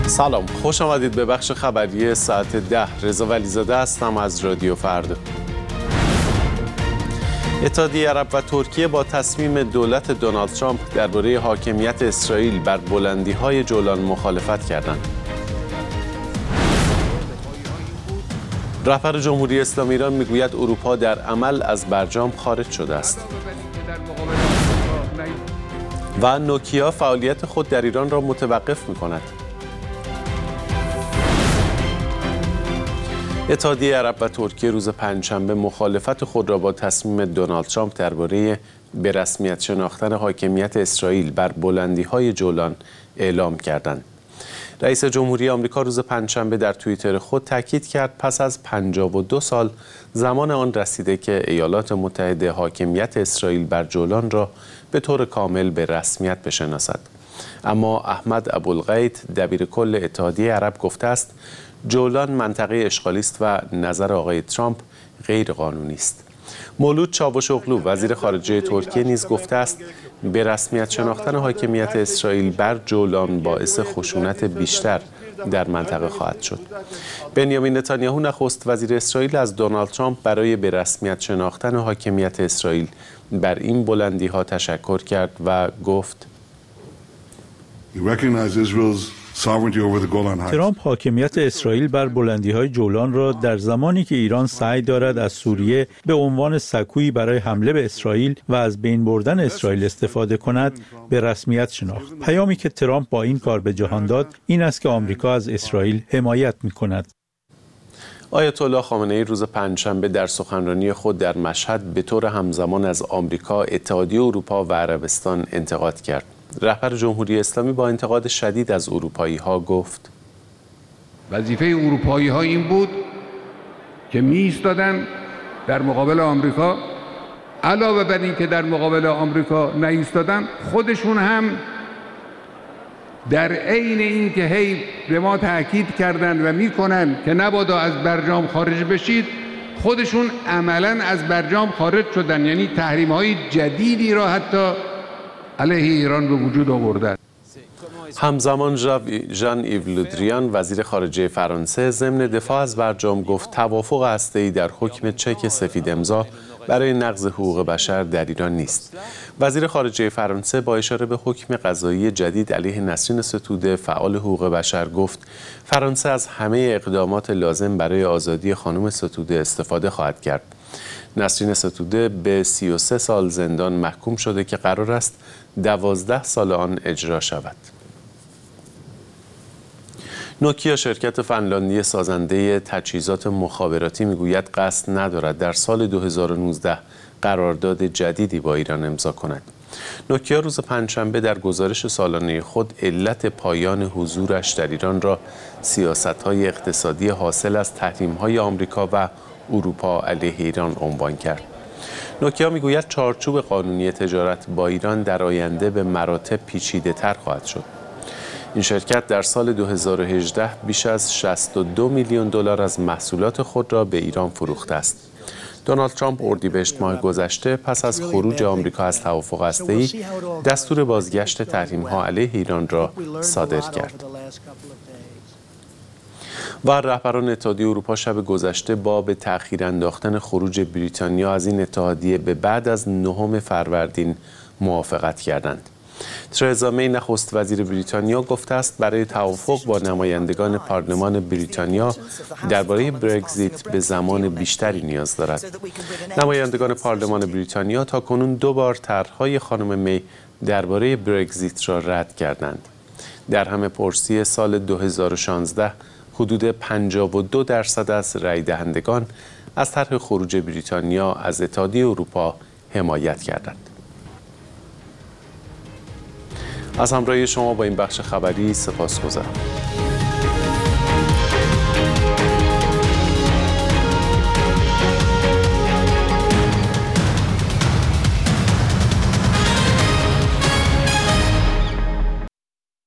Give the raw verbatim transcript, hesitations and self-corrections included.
سلام، خوش آمدید به بخش خبری ساعت ده. رضا ولیزاده هستم از رادیو فردا. اتحادیه عرب و ترکیه با تصمیم دولت دونالد ترامپ درباره حاکمیت اسرائیل بر بلندی‌های جولان مخالفت کردند. رهبر جمهوری اسلامی ایران میگوید اروپا در عمل از برجام خارج شده است. و نوکیا فعالیت خود در ایران را متوقف می‌کند. اتحادیه عرب و ترکیه روز پنجشنبه مخالفت خود را با تصمیم دونالد ترامپ درباره به رسمیت شناختن حاکمیت اسرائیل بر بلندی‌های جولان اعلام کردند. رئیس جمهوری آمریکا روز پنجشنبه در توییتر خود تاکید کرد پس از پنجاه و دو سال زمان آن رسیده که ایالات متحده حاکمیت اسرائیل بر جولان را به طور کامل به رسمیت بشناسد. اما احمد ابوالغیت دبیر کل اتحادیه عرب گفته است جولان منطقه اشغالی است و نظر آقای ترامپ غیر قانونی است. مولود چاوشوغلو وزیر خارجه ترکیه نیز گفته است به رسمیت شناختن حاکمیت اسرائیل بر جولان باعث خشونت بیشتر در منطقه خواهد شد. بنیامین نتانیاهو نخست وزیر اسرائیل از دونالد ترامپ برای به رسمیت شناختن حاکمیت اسرائیل بر این بلندی ها تشکر کرد و گفت ترامپ حاکمیت اسرائیل بر بلندی‌های جولان را در زمانی که ایران سعی دارد از سوریه به عنوان سکویی برای حمله به اسرائیل و از بین بردن اسرائیل استفاده کند به رسمیت شناخت. پیامی که ترامپ با این کار به جهان داد این است که آمریکا از اسرائیل حمایت می‌کند. آیت الله خامنه‌ای روز پنجشنبه در سخنرانی خود در مشهد به طور همزمان از آمریکا، اتحادیه اروپا و عربستان انتقاد کرد. رهبر جمهوری اسلامی با انتقاد شدید از اروپایی‌ها گفت وظیفه اروپایی‌ها این بود که می‌ایستادن در مقابل آمریکا، علاوه بر این که در مقابل آمریکا نایستادن، خودشون هم در عین این که هی به ما تاکید کردن و میکنن که نبادا از برجام خارج بشید، خودشون عملاً از برجام خارج شدن، یعنی تحریم‌های جدیدی را حتی علیه ایران به وجود آورده. همزمان ژان ایو لودریان وزیر خارجه فرانسه ضمن دفاع از برجام گفت توافق هسته‌ای در حکم چک سفید امضا برای نقض حقوق بشر در ایران نیست. وزیر خارجه فرانسه با اشاره به حکم قضایی جدید علیه نسرین ستوده فعال حقوق بشر گفت فرانسه از همه اقدامات لازم برای آزادی خانم ستوده استفاده خواهد کرد. نسرین ستوده به سی و سه سال زندان محکوم شده که قرار است دوازده سال آن اجرا شود. نوکیا شرکت فنلاندی سازنده تجهیزات مخابراتی میگوید قصد ندارد در سال دو هزار و نوزده قرارداد جدیدی با ایران امضا کند. نوکیا روز پنجشنبه در گزارش سالانه خود علت پایان حضورش در ایران را سیاست‌های اقتصادی حاصل از تحریم‌های آمریکا و اروپا علیه ایران عنوان کرد. نوکیا میگوید چارچوب قانونی تجارت با ایران در آینده به مراتب پیچیده‌تر خواهد شد. این شرکت در سال دو هزار و هجده بیش از شصت و دو میلیون دلار از محصولات خود را به ایران فروخته است. دونالد ترامپ اردیبهشت ماه گذشته پس از خروج آمریکا از توافق هسته‌ای دستور بازگشت تحریم‌ها علیه ایران را صادر کرد. و رهبران اتحادیه اروپا شب گذشته با به تأخیر انداختن خروج بریتانیا از این اتحادیه به بعد از نهم فروردین موافقت کردند. ترزا می نخست وزیر بریتانیا گفته است برای توافق با نمایندگان پارلمان بریتانیا درباره برگزیت به زمان بیشتری نیاز دارد. نمایندگان پارلمان بریتانیا تاکنون دو بار طرح‌های خانم می درباره برگزیت را رد کردند. در همه پرسی سال دو هزار و شانزده حدود پنجاه و دو درصد از رای دهندگان از طرح خروج بریتانیا از اتحادیه اروپا حمایت کردند. از همراهی شما با این بخش خبری سپاسگزارم.